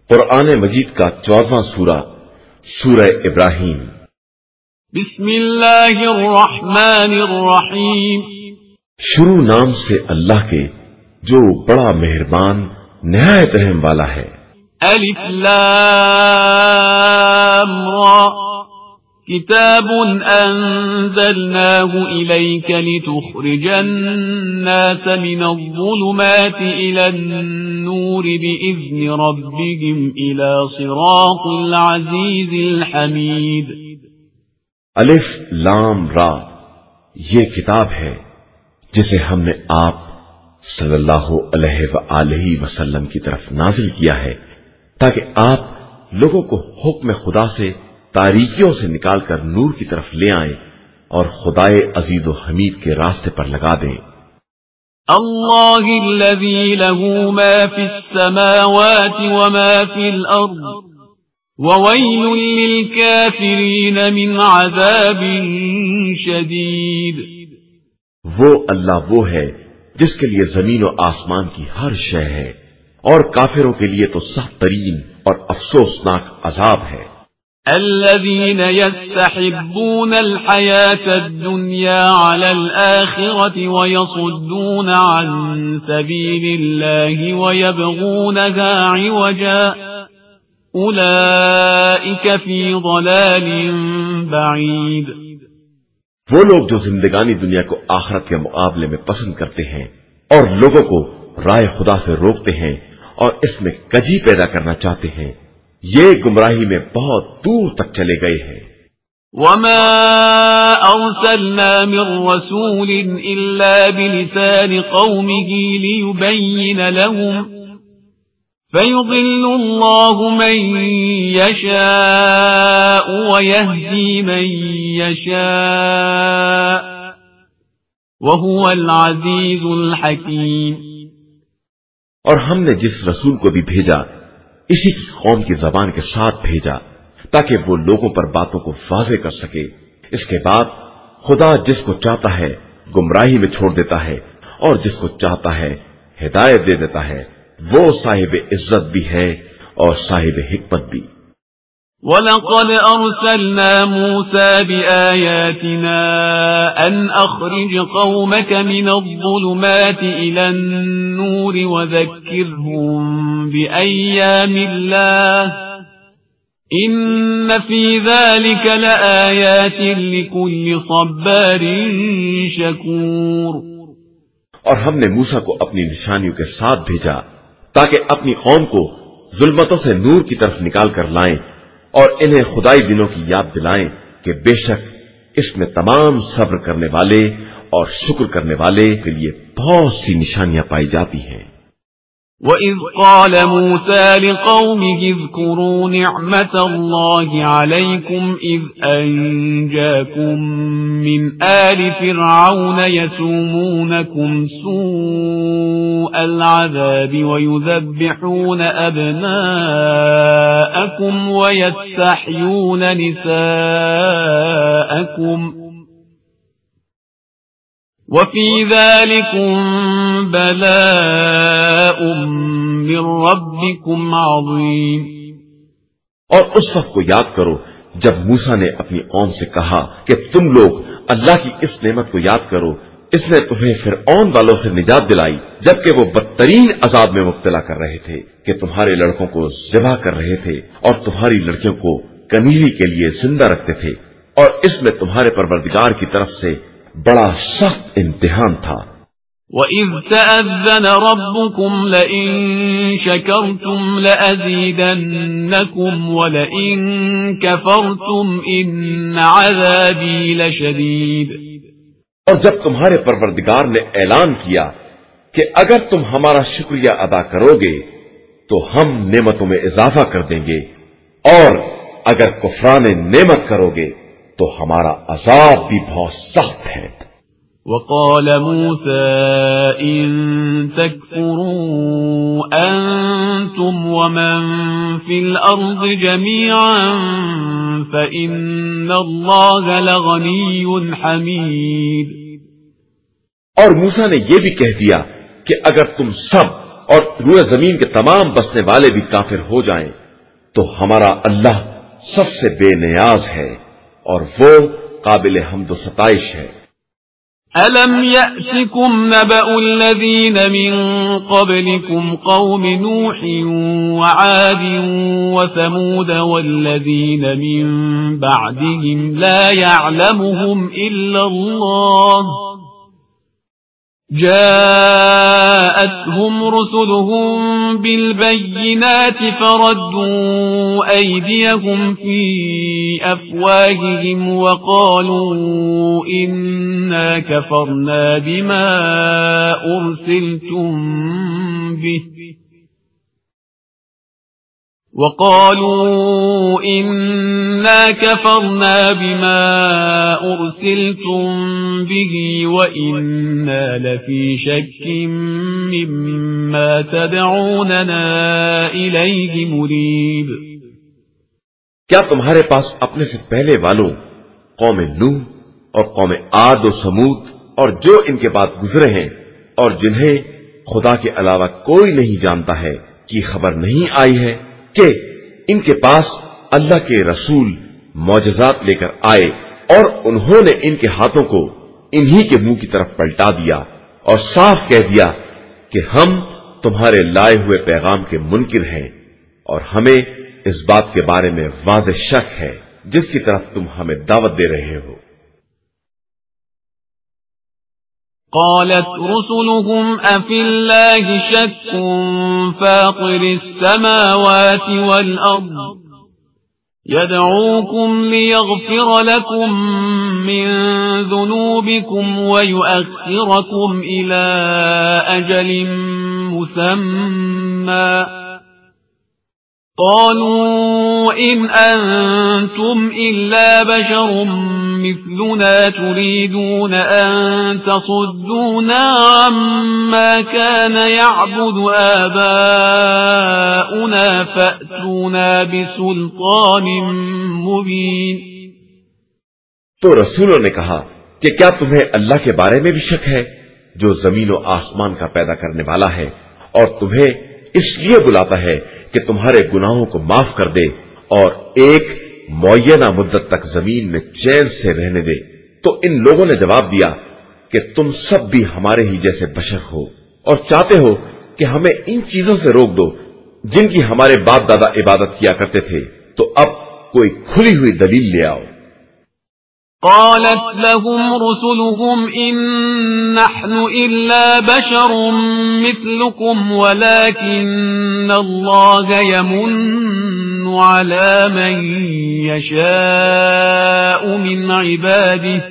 قرآن مجید کا 14واں سورہ سورہ ابراہیم۔ بسم اللہ الرحمن الرحیم۔ شروع نام سے اللہ کے جو بڑا مہربان نہایت رحم والا ہے۔ الف لام را کتاب انزلناه الیک لتخرج الناس من الظلمات الى النور باذن ربهم الى صراط العزیز الحمید۔ الف لام را، یہ کتاب ہے جسے ہم نے آپ صلی اللہ علیہ وآلہ وسلم کی طرف نازل کیا ہے تاکہ آپ لوگوں کو حکم خدا سے تاریکیوں سے نکال کر نور کی طرف لے آئیں اور خدائے عزیز و حمید کے راستے پر لگا دیں۔ اللہ الذی له ما فی السماوات وما فی الارض وویل للکافرین من عذاب شدید۔ وہ اللہ وہ ہے جس کے لیے زمین و آسمان کی ہر شے ہے، اور کافروں کے لیے تو سخت ترین اور افسوسناک عذاب ہے۔ الذين يستحبون الحياة الدنيا على الآخرة ويصدون عن سبيل الله ويبغونها عوجا أولئك في ضلال بعيد۔ وہ لوگ جو زندگانی دنیا کو آخرت کے مقابلے میں پسند کرتے ہیں اور لوگوں کو رائے خدا سے روکتے ہیں اور اس میں کجی پیدا کرنا چاہتے ہیں، یہ گمراہی میں بہت دور تک چلے گئے ہیں۔ وما أرسلنا من رسول إلا بلسان قومه ليبين لهم فيضل الله من يشاء ويهدي من يشاء وهو العزيز الحكيم۔ اور ہم نے جس رسول کو بھی بھیجا اسی کی قوم کی زبان کے ساتھ بھیجا تاکہ وہ لوگوں پر باتوں کو واضح کر سکے۔ اس کے بعد خدا جس کو چاہتا ہے گمراہی میں چھوڑ دیتا ہے اور جس کو چاہتا ہے ہدایت دے دیتا ہے۔ وہ صاحب عزت بھی ہے اور صاحب حکمت بھی۔ وَلَقَدْ أَرْسَلْنَا مُوسَى بِآيَاتِنَا أَنْ أَخْرِجْ قَوْمَكَ مِنَ الظُّلُمَاتِ إِلَى النُّورِ وَذَكِّرْهُمْ بِأَيَّامِ اللَّهِ إِنَّ فِي ذَلِكَ لَآيَاتٍ لِكُلِّ صَبَّارٍ شَكُورٍ۔ اور ہم نے موسیٰ کو اپنی نشانیوں کے ساتھ بھیجا تاکہ اپنی قوم کو ظلمتوں سے نور کی طرف نکال کر لائیں اور انہیں خدائی دنوں کی یاد دلائیں کہ بے شک اس میں تمام صبر کرنے والے اور شکر کرنے والے کے لیے بہت سی نشانیاں پائی جاتی ہیں۔ وَإِذْ قَالَ مُوسَى لِقَوْمِهِ اذْكُرُوا نِعْمَةَ اللَّهِ عَلَيْكُمْ إِذْ أَنْجَاكُمْ مِنْ آلِ فِرْعَوْنَ يَسُومُونَكُمْ سُوءَ الْعَذَابِ وَيُذَبِّحُونَ أَبْنَاءَكُمْ وَيَسْتَحْيُونَ نِسَاءَكُمْ وَفِي ذَلِكُمْ بَلَاءٌ مِّن رَّبِّكُمْ عَظِيمٌ۔ اور اس وقت کو یاد کرو جب موسیٰ نے اپنی قوم سے کہا کہ تم لوگ اللہ کی اس نعمت کو یاد کرو، اس نے تمہیں فرعون والوں سے نجات دلائی جبکہ وہ بدترین عذاب میں مبتلا کر رہے تھے کہ تمہارے لڑکوں کو ذبح کر رہے تھے اور تمہاری لڑکیوں کو کنیزی کے لیے زندہ رکھتے تھے، اور اس میں تمہارے پروردگار کی طرف سے بڑا سخت امتحان تھا۔ وَإِذْ تَأَذَّنَ رَبُّكُمْ لَئِن شَكَرْتُمْ لَأَزِيدَنَّكُمْ وَلَئِن كَفَرْتُمْ إِنَّ عَذَابِي لَشَدِيدٌ۔ اور جب تمہارے پروردگار نے اعلان کیا کہ اگر تم ہمارا شکریہ ادا کرو گے تو ہم نعمتوں میں اضافہ کر دیں گے، اور اگر کفران نعمت کرو گے تو ہمارا عذاب بھی بہت سخت ہے۔ وَقَالَ مُوسَى إِن تَكْفُرُوا أَنتُمْ وَمَن فِي الْأَرْضِ جَمِيعًا فَإِنَّ اللَّهَ لَغَنِيٌّ حَمِيدٌ۔ اور موسیٰ نے یہ بھی کہہ دیا کہ اگر تم سب اور روئے زمین کے تمام بسنے والے بھی کافر ہو جائیں تو ہمارا اللہ سب سے بے نیاز ہے اور وہ قابل حمد و ستائش ہے۔ أَلَمْ يَأْتِكُمْ نَبَأُ الَّذِينَ مِنْ قَبْلِكُمْ قَوْمِ نُوحٍ وَعَادٍ وَثَمُودَ وَالَّذِينَ مِنْ بَعْدِهِمْ لَا يَعْلَمُهُمْ إِلَّا اللَّهُ جاءتهم رسلهم بالبينات فردوا أيديهم في أفواههم وقالوا إنا كفرنا بما أرسلتم به وَإِنَّا لَفِي شَكٍّ مِّمَّا تَدْعُونَنَا إِلَيْهِ مُرِيبٍ۔ کیا تمہارے پاس اپنے سے پہلے والوں قوم نوح اور قوم عاد و سمود اور جو ان کے بعد گزرے ہیں اور جنہیں خدا کے علاوہ کوئی نہیں جانتا ہے کی خبر نہیں آئی ہے کہ ان کے پاس اللہ کے رسول معجزات لے کر آئے اور انہوں نے ان کے ہاتھوں کو انہی کے منہ کی طرف پلٹا دیا اور صاف کہہ دیا کہ ہم تمہارے لائے ہوئے پیغام کے منکر ہیں اور ہمیں اس بات کے بارے میں واضح شک ہے جس کی طرف تم ہمیں دعوت دے رہے ہو۔ قالت رسلهم أفي الله شك فاطر السماوات والأرض يدعوكم ليغفر لكم من ذنوبكم ويؤخركم إلى أجل مسمى قالوا إن أنتم إلا بشر مثلنا تريدون أن تصدونا عما كان يعبد آباؤنا فأتونا بسلطان مبين۔ تو رسولوں نے کہا کہ کیا تمہیں اللہ کے بارے میں بھی شک ہے جو زمین و آسمان کا پیدا کرنے والا ہے اور تمہیں اس لیے بلاتا ہے کہ تمہارے گناہوں کو معاف کر دے اور ایک معینہ مدت تک زمین میں چین سے رہنے دے؟ تو ان لوگوں نے جواب دیا کہ تم سب بھی ہمارے ہی جیسے بشر ہو اور چاہتے ہو کہ ہمیں ان چیزوں سے روک دو جن کی ہمارے باپ دادا عبادت کیا کرتے تھے، تو اب کوئی کھلی ہوئی دلیل لے آؤ۔ قالت لهم رسلهم إن نحن إلا بشر مثلكم ولكن الله يمن على من يشاء من عباده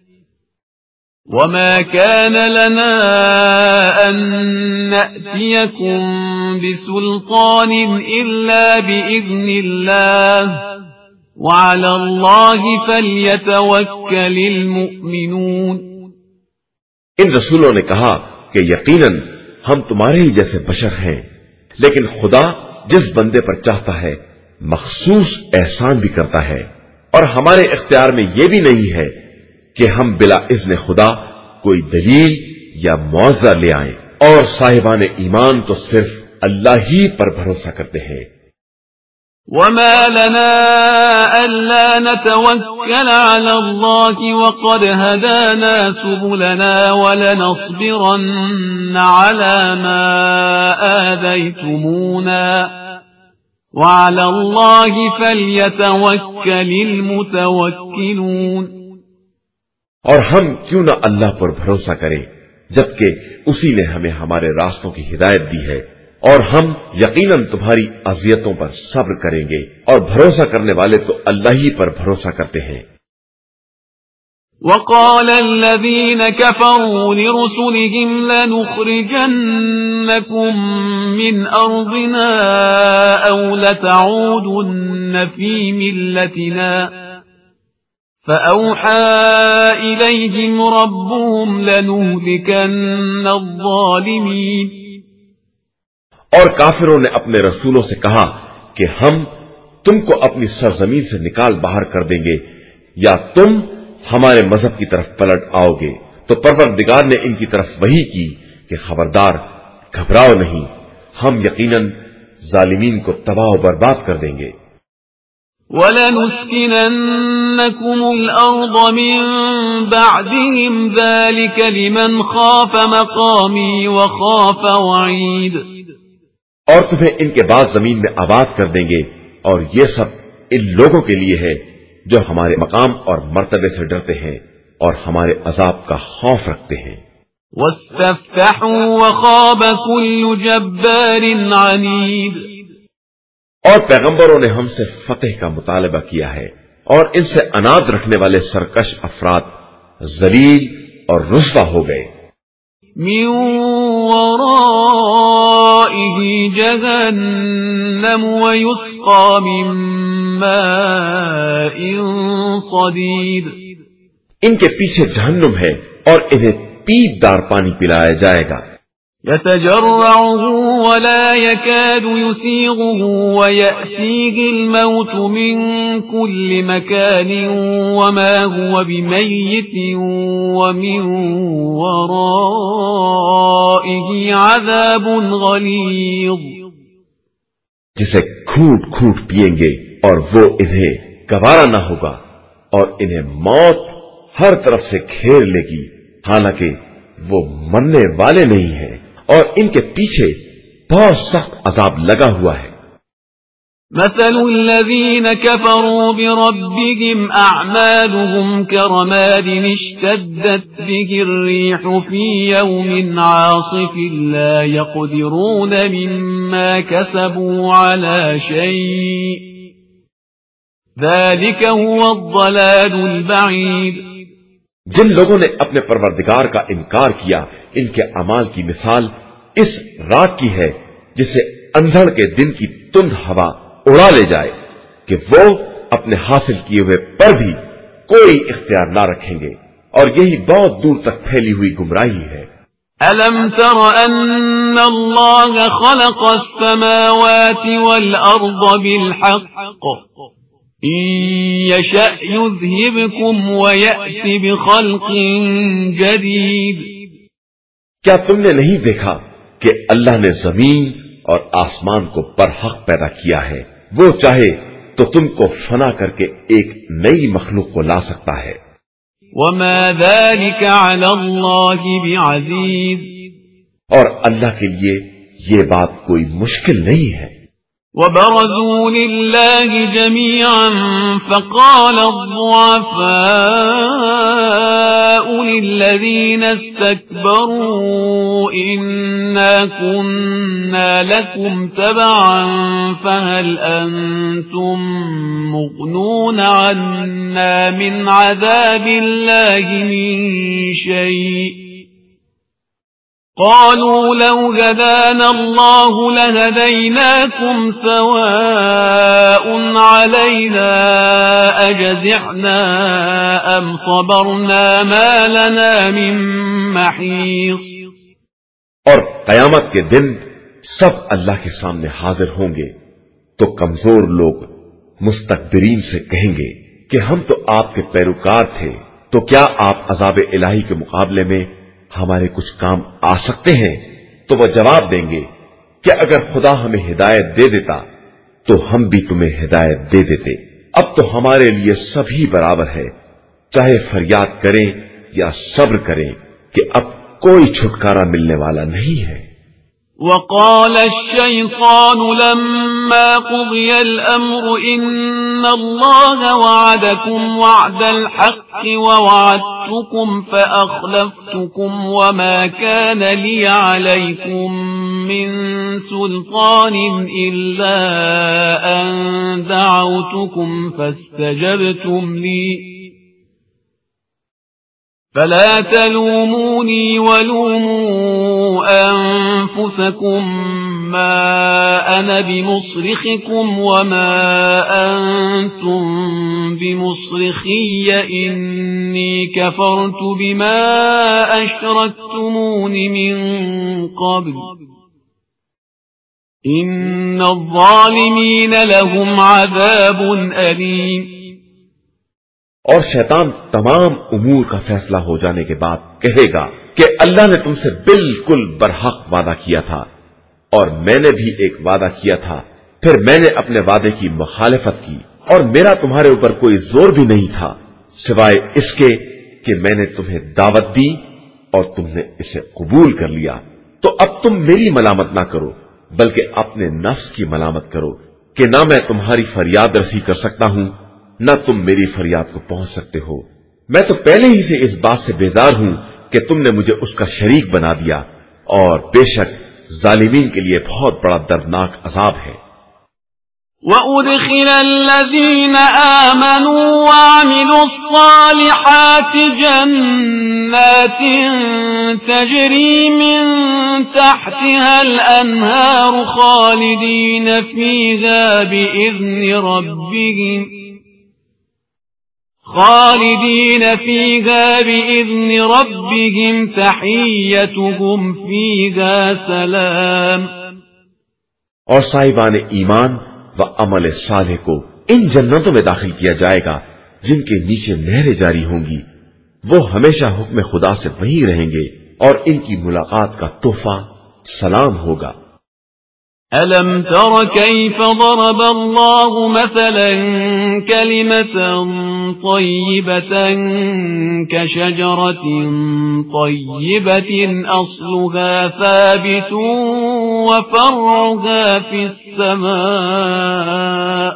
وما كان لنا أن نأتيكم بسلطان إلا بإذن الله وعلى الله فليتوكل المؤمنون۔ ان رسولوں نے کہا کہ یقیناً ہم تمہارے ہی جیسے بشر ہیں، لیکن خدا جس بندے پر چاہتا ہے مخصوص احسان بھی کرتا ہے، اور ہمارے اختیار میں یہ بھی نہیں ہے کہ ہم بلا اذن خدا کوئی دلیل یا معاوضہ لے آئیں، اور صاحبان ایمان تو صرف اللہ ہی پر بھروسہ کرتے ہیں۔ وما لنا ألا نتوكل على الله وقد هدانا سبلنا ولنصبرن على ما آذيتمونا وعلى الله فليتوكل المتوكلون۔ اور ہم کیوں نہ اللہ پر بھروسہ کریں جبکہ اسی نے ہمیں ہمارے راستوں کی ہدایت دی ہے، اور ہم یقیناً تمہاری اذیتوں پر صبر کریں گے، اور بھروسہ کرنے والے تو اللہ ہی پر بھروسہ کرتے ہیں۔ وقال الذين كفروا لرسلهم لنخرجنكم من أرضنا أو لتعودن في ملتنا فأوحى إليهم ربهم لنهلكن الظالمين۔ اور کافروں نے اپنے رسولوں سے کہا کہ ہم تم کو اپنی سرزمین سے نکال باہر کر دیں گے یا تم ہمارے مذہب کی طرف پلٹ آؤ گے، تو پروردگار نے ان کی طرف وحی کی کہ خبردار، گھبراؤ نہیں، ہم یقیناً ظالمین کو تباہ و برباد کر دیں گے۔ وَلَنُسْكِنَنَّكُمُ الْأَرْضَ مِنْ بَعْدِهِمْ ذَلِكَ لِمَنْ خَافَ مَقَامِي وَخَافَ وَعِيدِ۔ اور تمہیں ان کے بعد زمین میں آباد کر دیں گے، اور یہ سب ان لوگوں کے لیے ہے جو ہمارے مقام اور مرتبے سے ڈرتے ہیں اور ہمارے عذاب کا خوف رکھتے ہیں۔ وَاسْتَفْتَحُوا وَخَابَ كُلُّ جَبَّارٍ عَنِيدٍ۔ اور پیغمبروں نے ہم سے فتح کا مطالبہ کیا ہے، اور ان سے اناد رکھنے والے سرکش افراد ذلیل اور رسوا ہو گئے۔ من ورائه جهنم ويسقى من ماء صديد۔ ان کے پیچھے جہنم ہے اور انہیں پیپ دار پانی پلایا جائے گا۔ يتجرعه ولا يكاد يسيغه ويأتيه الموت من كل مكان وما هو بميت ومن ورائه عذاب غليظ۔ جسے گھوٹ گھوٹ پیئیں گے اور وہ انہیں گوارا نہ ہوگا، اور انہیں موت ہر طرف سے گھیر لے گی، حالانکہ وہ مرنے والے نہیں ہیں، اور ان کے پیچھے بہت سخت عذاب لگا ہوا ہے۔ مثل الذين كفروا بربهم أعمالهم كرماد اشتدت به الريح في يوم عاصف لا يقدرون مما كسبوا على شيء ذلك هو الضلال البعيد۔ جن لوگوں نے اپنے پروردگار کا انکار کیا، ان کے اعمال کی مثال اس رات کی ہے جسے اندھڑ کے دن کی تند ہوا اڑا لے جائے کہ وہ اپنے حاصل کیے ہوئے پر بھی کوئی اختیار نہ رکھیں گے، اور یہی بہت دور تک پھیلی ہوئی گمراہی ہے۔ أَلَمْ تَرَ أَنَّ اللَّهَ خَلَقَ السَّمَاوَاتِ وَالْأَرْضَ بِالْحَقِّ إِن يَشَأْ يُذْهِبْكُمْ وَيَأْتِ بِخَلْقٍ جَدِيدٍ۔ کیا تم نے نہیں دیکھا کہ اللہ نے زمین اور آسمان کو برحق پیدا کیا ہے؟ وہ چاہے تو تم کو فنا کر کے ایک نئی مخلوق کو لا سکتا ہے۔ وَمَا ذَلِكَ عَلَى اللَّهِ بِعَزِيزٍ۔ اور اللہ کے لیے یہ بات کوئی مشکل نہیں ہے۔ وَبَرَزُوا لِلَّهِ جَمِيعًا فَقَالَ الضُّعَفَاءُ لِلَّذِينَ اسْتَكْبَرُوا إِنَّا كُنَّا لَكُمْ تَبَعًا فَهَلْ أَنْتُمْ مُغْنُونَ عَنَّا مِنْ عَذَابِ اللَّهِ مِنْ شَيْءٍ قالوا لو هدانا الله لهديناكم سواء علينا أجزعنا أم صبرنا ما لنا من محيص۔ اور قیامت کے دن سب اللہ کے سامنے حاضر ہوں گے تو کمزور لوگ مستکبرین سے کہیں گے کہ ہم تو آپ کے پیروکار تھے، تو کیا آپ عذاب الہی کے مقابلے میں ہمارے کچھ کام آ سکتے ہیں؟ تو وہ جواب دیں گے کہ اگر خدا ہمیں ہدایت دے دیتا تو ہم بھی تمہیں ہدایت دے دیتے۔ اب تو ہمارے لیے سبھی برابر ہے، چاہے فریاد کریں یا صبر کریں کہ اب کوئی چھٹکارا ملنے والا نہیں ہے۔ وقال الشيطان لما قضي الأمر إن الله وعدكم وعد الحق ووعدتكم فأخلفتكم وما كان لي عليكم من سلطان إلا أن دعوتكم فاستجبتم لي فلا تلوموني ولوموا أنفسكم ما أنا بمصرخكم وما أنتم بمصرخي إني كفرت بما أشركتمون من قبل إن الظالمين لهم عذاب أليم۔ اور شیطان تمام امور کا فیصلہ ہو جانے کے بعد کہے گا کہ اللہ نے تم سے بالکل برحق وعدہ کیا تھا، اور میں نے بھی ایک وعدہ کیا تھا، پھر میں نے اپنے وعدے کی مخالفت کی، اور میرا تمہارے اوپر کوئی زور بھی نہیں تھا سوائے اس کے کہ میں نے تمہیں دعوت دی اور تم نے اسے قبول کر لیا۔ تو اب تم میری ملامت نہ کرو بلکہ اپنے نفس کی ملامت کرو کہ نہ میں تمہاری فریاد رسی کر سکتا ہوں نہ تم میری فریاد کو پہنچ سکتے ہو۔ میں تو پہلے ہی سے اس بات سے بیزار ہوں کہ تم نے مجھے اس کا شریک بنا دیا، اور بے شک ظالمین کے لیے بہت بڑا دردناک عذاب ہے۔ وَأُدْخِلَ الَّذِينَ آمَنُوا وَعَمِلُوا الصَّالِحَاتِ جَنَّاتٍ تَجْرِي مِن تَحْتِهَا الْأَنْهَارُ خَالِدِينَ فِيهَا بِإِذْنِ رَبِّهِمْ تَحِيَّتُهُمْ فِيهَا سَلَامٌ۔ اور صاحبان ایمان و عمل صالح کو ان جنتوں میں داخل کیا جائے گا جن کے نیچے نہریں جاری ہوں گی، وہ ہمیشہ حکم خدا سے وہیں رہیں گے، اور ان کی ملاقات کا تحفہ سلام ہوگا۔ أَلَمْ تَرَ كَيْفَ ضَرَبَ اللَّهُ مَثَلًا كَلِمَةً طَيِّبَةً كَشَجَرَةٍ طَيِّبَةٍ أَصْلُهَا ثَابِتٌ وَفَرْعُهَا فِي السَّمَاءِ۔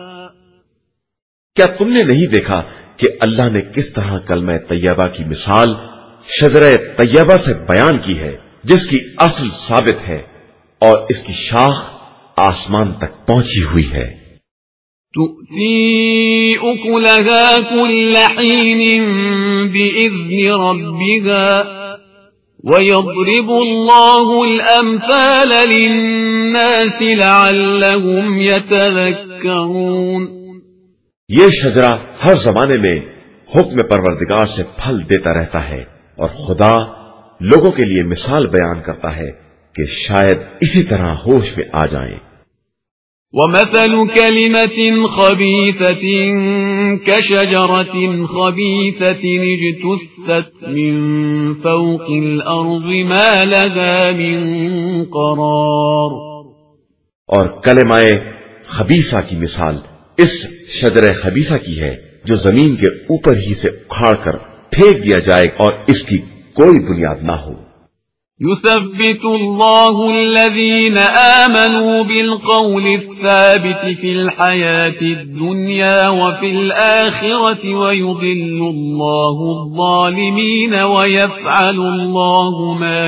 کیا تم نے نہیں دیکھا کہ اللہ نے کس طرح کلمہ طیبہ کی مثال شجرہ طیبہ سے بیان کی ہے، جس کی اصل ثابت ہے اور اس کی شاخ آسمان تک پہنچی ہوئی ہے۔ تُؤْتِي أُكُلَهَا كُلَّ حِينٍ بِإِذْنِ رَبِّهَا وَيَضْرِبُ اللَّهُ الْأَمْثَالَ لِلنَّاسِ لَعَلَّهُمْ يَتَذَكَّرُونَ۔ یہ شجرہ ہر زمانے میں حکم پروردگار سے پھل دیتا رہتا ہے، اور خدا لوگوں کے لیے مثال بیان کرتا ہے کہ شاید اسی طرح ہوش میں آ جائیں۔ وَمَثَلُ كَلِمَةٍ خَبِيثَةٍ كَشَجَرَةٍ خَبِيثَةٍ اجْتُثَّتْ مِنْ فَوْقِ الْأَرْضِ مَا لَهَا مِنْ قَرَارٍ۔ اور کلمہ خبیثہ کی مثال اس شجر خبیثہ کی ہے جو زمین کے اوپر ہی سے اکھاڑ کر پھینک دیا جائے اور اس کی کوئی بنیاد نہ ہو۔ يثبت الله الذين آمنوا بالقول الثابت في الحياة الدنيا وفي الآخرة ويضل الله الظالمين ويفعل الله ما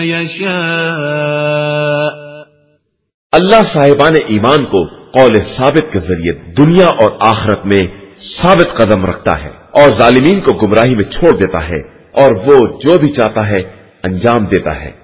يشاء۔ اللہ صاحبان ایمان کو قول ثابت کے ذریعے دنیا اور آخرت میں ثابت قدم رکھتا ہے، اور ظالمین کو گمراہی میں چھوڑ دیتا ہے، اور وہ جو بھی چاہتا ہے انجام دیتا ہے۔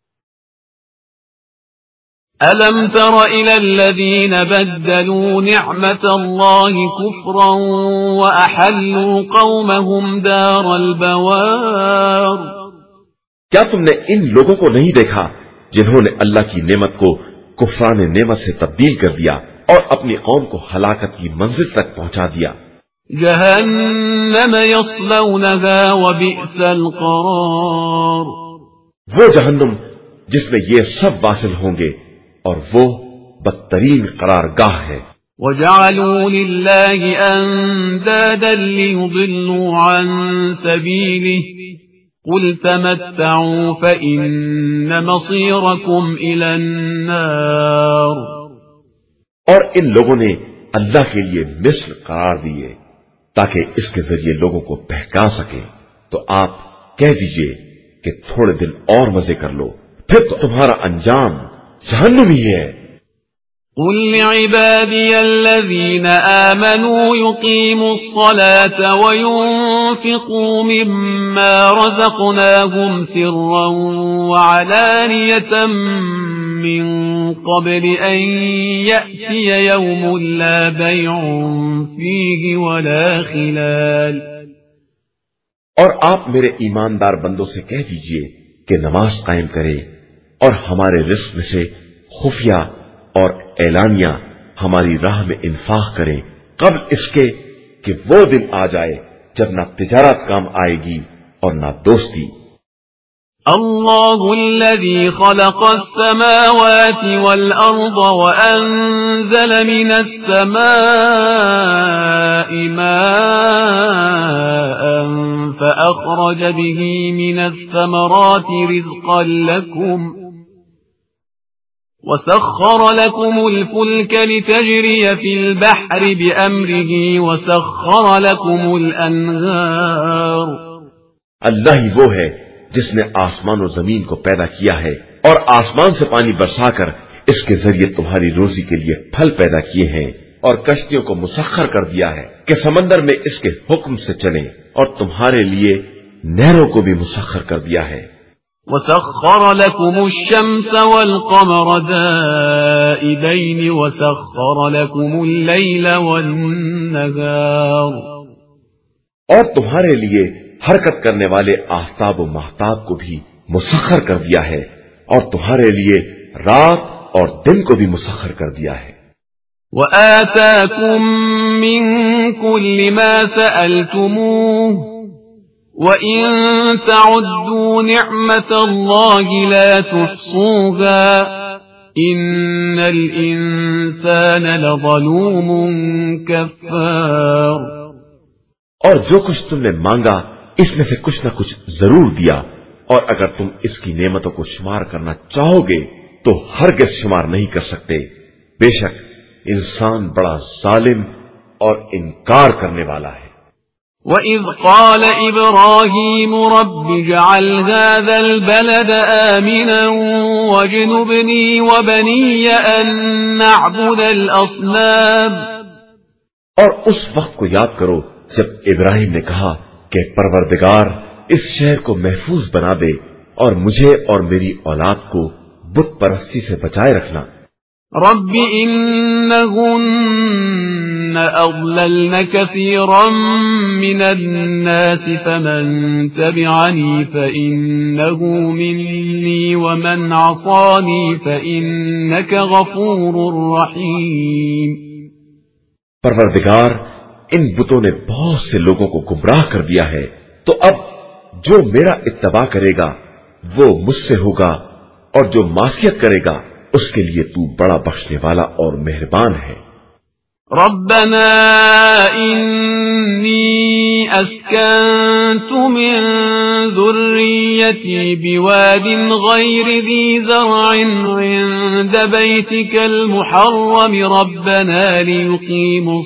أَلَمْ تَرَ إِلَى الَّذِينَ بَدَّلُوا نِعْمَةَ اللَّهِ كُفْرًا وَأَحَلُّوا قَوْمَهُمْ دَارَ الْبَوَارِ۔ کیا تم نے ان لوگوں کو نہیں دیکھا جنہوں نے اللہ کی نعمت کو کفران نعمت سے تبدیل کر دیا اور اپنی قوم کو ہلاکت کی منزل تک پہنچا دیا؟ جہنم یصلونها وبئس القرار۔ وہ جہنم جس میں یہ سب واصل ہوں گے اور وہ بدترین قرارگاہ ہے۔ وَجَعَلُوا لِلَّهِ أَندَادًا لِيُضِلُّوا عَن سَبِيلِهِ قُلْ تَمَتَّعُوا فَإِنَّ مَصِيرَكُمْ إِلَى النَّارِ۔ اور ان لوگوں نے اللہ کے لیے مثل قرار دیے تاکہ اس کے ذریعے لوگوں کو بہکا سکے، تو آپ کہہ دیجئے کہ تھوڑے دن اور مزے کر لو، پھر تو تمہارا انجام جہنم ہی ہے۔ قل لعبادي الذين آمنوا يقيموا الصلاة وينفقوا مما رزقناهم سرا وعلانية من قبل أن يأتي يوم لا بيع فيه ولا خلال۔ اور آپ میرے ایماندار بندوں سے کہہ دیجئے کہ نماز قائم کرے اور ہمارے رزق میں سے خفیہ اور اعلانیہ ہماری راہ میں انفاق کریں قبل اس کے کہ وہ دن آ جائے جب نہ تجارت کام آئے گی اور نہ دوستی۔ الله الذي خلق السماوات والأرض وأنزل من السماء ماء فأخرج به من الثمرات رزقا لكم وسخر لكم الفلك لتجري في البحر بأمره وسخر لكم الأنهار. اللہ ہی وہ ہے جس نے آسمان و زمین کو پیدا کیا ہے اور آسمان سے پانی برسا کر اس کے ذریعے تمہاری روزی کے لیے پھل پیدا کیے ہیں اور کشتیوں کو مسخر کر دیا ہے کہ سمندر میں اس کے حکم سے چلیں اور تمہارے لیے نہروں کو بھی مسخر کر دیا ہے. وسخر لكم الشمس والقمر دائبين وسخر لكم الليل والنهار. اور تمہارے لیے حرکت کرنے والے آفتاب و مہتاب کو بھی مسخر کر دیا ہے اور تمہارے لیے رات اور دن کو بھی مسخر کر دیا ہے. وآتاكم من كل ما سألتموه وإن تعدوا نعمة الله لا تحصوها إن الإنسان لظلوم كفار. اور جو کچھ تم نے مانگا اس میں سے کچھ نہ کچھ ضرور دیا اور اگر تم اس کی نعمتوں کو شمار کرنا چاہو گے تو ہرگز شمار نہیں کر سکتے. بے شک انسان بڑا ظالم اور انکار کرنے والا ہے. وَإِذْ قَالَ إِبْرَاهِيمُ رَبِّ اجْعَلْ هَذَا الْبَلَدَ آمِنًا وَاجْنُبْنِي وَبَنِيَّ أَن نَّعْبُدَ الْأَصْنَامَ. اور اس وقت کو یاد کرو جب ابراہیم نے کہا کہ پروردگار اس شہر کو محفوظ بنا دے اور مجھے اور میری اولاد کو بت پرستی سے بچائے رکھنا. رب إنهن أضللن كثيرا من الناس فمن تبعني فإنه مني ومن عصاني فإنك غفور رحيم. پروردگار ان بتوں نے بہت سے لوگوں کو گمراہ کر دیا ہے تو اب جو میرا اتباع کرے گا وہ مجھ سے ہوگا اور جو معصیت کرے گا اس کے لیے تو بڑا بخشنے والا اور مہربان ہے. ربنا إني أسكنت من ذريتي بواد غير ذي زرع عند بيتك المحرم ربنا ليقيموا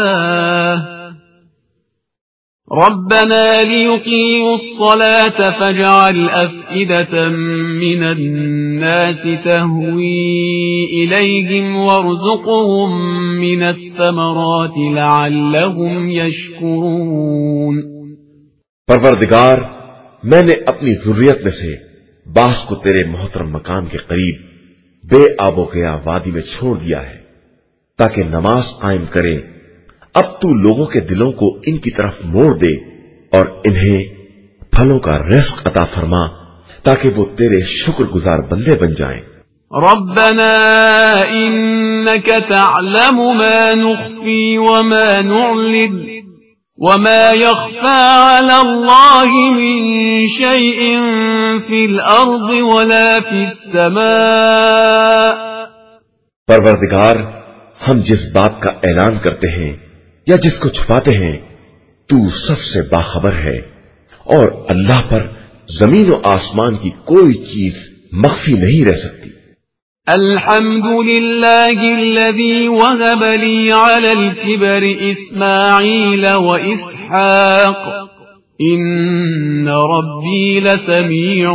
الصلاة فاجعل أفئدة من الناس تهوي إليهم وارزقهم من الثمرات لعلهم يشكرون. پروردگار میں نے اپنی ذریت میں سے بعض کو تیرے محترم مکان کے قریب بے آب و گیا وادی میں چھوڑ دیا ہے تاکہ نماز قائم کریں. اب تو لوگوں کے دلوں کو ان کی طرف موڑ دے اور انہیں پھلوں کا رزق عطا فرما تاکہ وہ تیرے شکر گزار بندے بن جائیں. ربنا إنك تعلم ما نخفي وما نعلن وما يخفى على الله من شيء في الأرض ولا في السماء. پروردگار ہم جس بات کا اعلان کرتے ہیں یا جس کو چھپاتے ہیں تو سب سے باخبر ہے اور اللہ پر زمین و آسمان کی کوئی چیز مخفی نہیں رہ سکتی. الحمد لله الذي وهب لي على الكبر إسماعيل وإسحاق إن ربي لسميع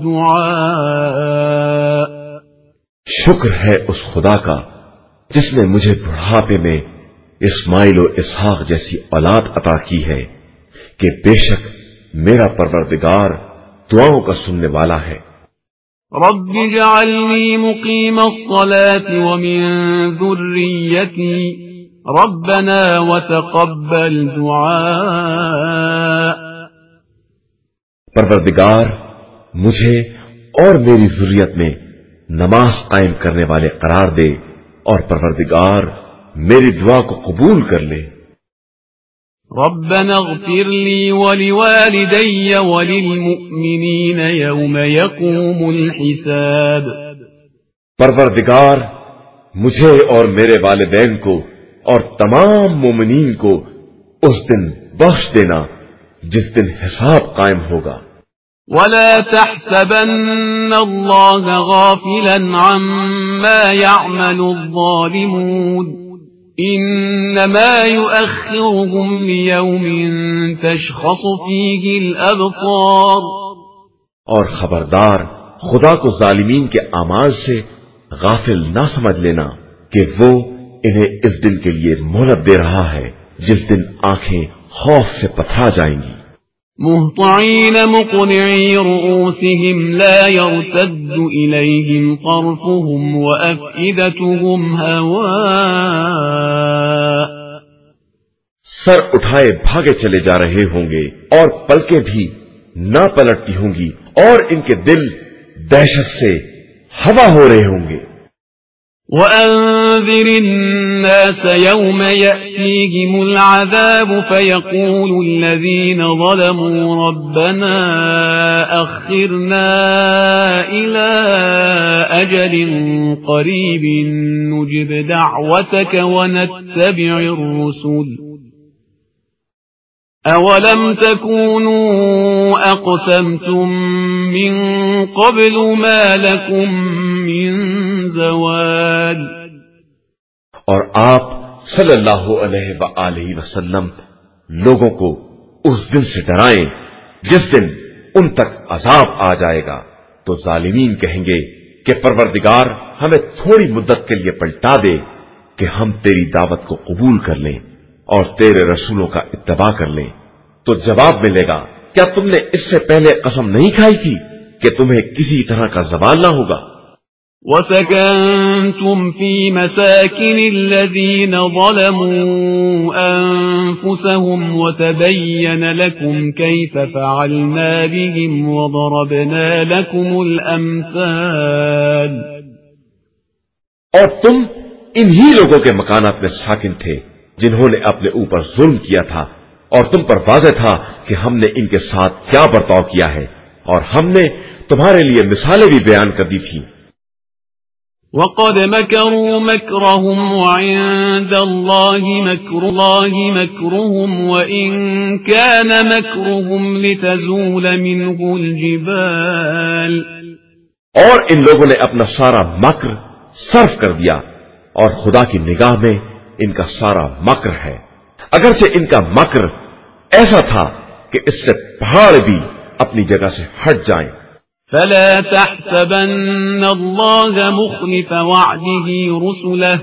الدعاء. شکر ہے اس خدا کا جس نے مجھے بڑھاپے میں اسماعیل و اسحاق جیسی اولاد عطا کی ہے کہ بے شک میرا پروردگار دعاؤں کا سننے والا ہے. رب اجعلني مقيم الصلاة ومن ذريتي ربنا وتقبل دعاء. پروردگار مجھے اور میری ذریت میں نماز قائم کرنے والے قرار دے اور پروردگار میری دعا کو قبول کر لے. ربنا اغفر لي ولوالدي وللمؤمنين يوم يقوم الحساب. پروردگار مجھے اور میرے والدین کو اور تمام مومنین کو اس دن بخش دینا جس دن حساب قائم ہوگا. ولا تحسبن الله غافلا عما يعمل الظالمون انما يؤخرهم ليوم تشخص فيه الابصار. اور خبردار خدا کو ظالمین کے اعمال سے غافل نہ سمجھ لینا کہ وہ انہیں اس دن کے لیے مہلت دے رہا ہے جس دن آنکھیں خوف سے پتھرا جائیں گی. مهطعين مقنعي رؤوسهم لا يرتد إليهم طرفهم وأفئدتهم هواء. سر اٹھائے بھاگے چلے جا رہے ہوں گے اور پلکیں بھی نہ پلٹتی ہوں گی اور ان کے دل دہشت سے ہوا ہو رہے ہوں گے. وأنذر الناس يوم يأتيهم العذاب فيقول الذين ظلموا ربنا أخرنا إلى أجل قريب نجب دعوتك ونتبع الرسل أولم تكونوا أقسمتم من قبل ما لكم من زوال. اور آپ صلی اللہ علیہ وآلہ وسلم لوگوں کو اس دن سے ڈرائیں جس دن ان تک عذاب آ جائے گا تو ظالمین کہیں گے کہ پروردگار ہمیں تھوڑی مدت کے لیے پلٹا دے کہ ہم تیری دعوت کو قبول کر لیں اور تیرے رسولوں کا اتباع کر لیں. تو جواب ملے گا کیا تم نے اس سے پہلے قسم نہیں کھائی تھی کہ تمہیں کسی طرح کا زوال نہ ہوگا؟ وَسَكَنْتُمْ فِي مَسَاكِنِ الَّذِينَ ظَلَمُوا أَنفُسَهُمْ وَتَبَيَّنَ لَكُمْ كَيْفَ فَعَلْنَا بِهِمْ وَضَرَبْنَا لَكُمُ الْأَمْثَالَ. اور تم انہی لوگوں کے مکانات میں ساکن تھے جنہوں نے اپنے اوپر ظلم کیا تھا اور تم پر واضح تھا کہ ہم نے ان کے ساتھ کیا برتاؤ کیا ہے اور ہم نے تمہارے لیے مثالیں بھی بیان کر دی تھی. وَقَدْ مَكَرُوا مَكْرَهُمْ وَعِندَ اللَّهِ مَكْرُهُمْ وَإِنْ كَانَ مَكْرُهُمْ لِتَزُولَ مِنْهُ الْجِبَالُ. اور ان لوگوں نے اپنا سارا مکر صرف کر دیا اور خدا کی نگاہ میں ان کا سارا مکر ہے اگرچہ ان کا مکر ایسا تھا کہ اس سے پہاڑ بھی اپنی جگہ سے ہٹ جائیں. فلا تحسبن الله مخلف وعده رسله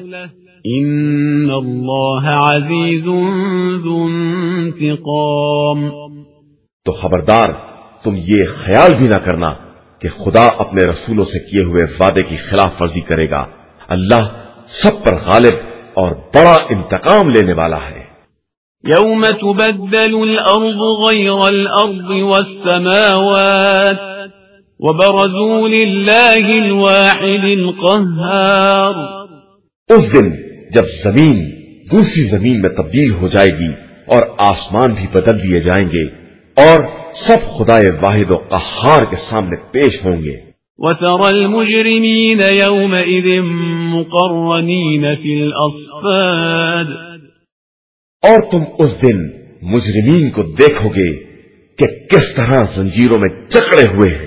ان الله عزيز ذو انتقام. تو خبردار تم یہ خیال بھی نہ کرنا کہ خدا اپنے رسولوں سے کیے ہوئے وعدے کی خلاف ورزی کرے گا. اللہ سب پر غالب اور بڑا انتقام لینے والا ہے. يوم تبدل الأرض غير الأرض والسماوات وبرزوا لله الواحد القهار. اس دن جب زمین دوسری زمین میں تبدیل ہو جائے گی اور آسمان بھی بدل دیے جائیں گے اور سب خدائے واحد و قہار کے سامنے پیش ہوں گے. وَتَرَى الْمُجْرِمِينَ يَوْمَئِذٍ مُقَرَّنِينَ فِي الْأَصْفَادِ. اور تم اس دن مجرمین کو دیکھو گے کہ کس طرح زنجیروں میں جکڑے ہوئے ہیں.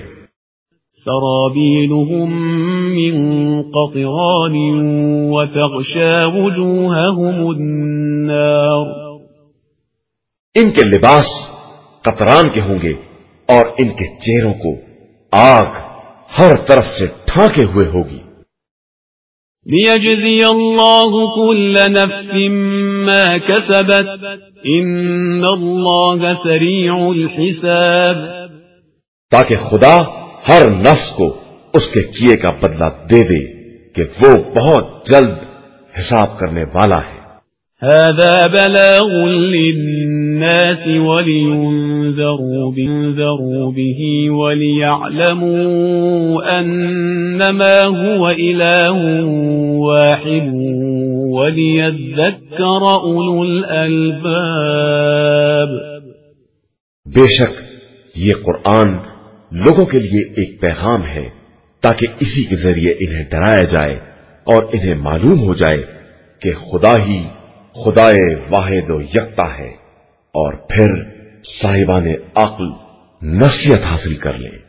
سرابيلهم من قطران وتغشى وجوههم النار. ان کے لباس قطران کے ہوں گے اور ان کے چہروں کو آگ ہر طرف سے ڈھانکے ہوئے ہوگی. ليجزي الله كل نفس ما كسبت إن الله سريع الحساب. تاکہ خدا ہر نفس کو اس کے کیے کا بدلہ دے دے کہ وہ بہت جلد حساب کرنے والا ہے. هذا بلاغ للناس ولينذروا به وليعلموا أنما هو إله واحد وليذكروا ليذكر أولو الألباب. بے شک یہ قرآن لوگوں کے لیے ایک پیغام ہے تاکہ اسی کے ذریعے انہیں ڈرایا جائے اور انہیں معلوم ہو جائے کہ خدا ہی خدائے واحد و یکتا ہے، اور پھر صاحبان عقل نصیحت حاصل کر لیں۔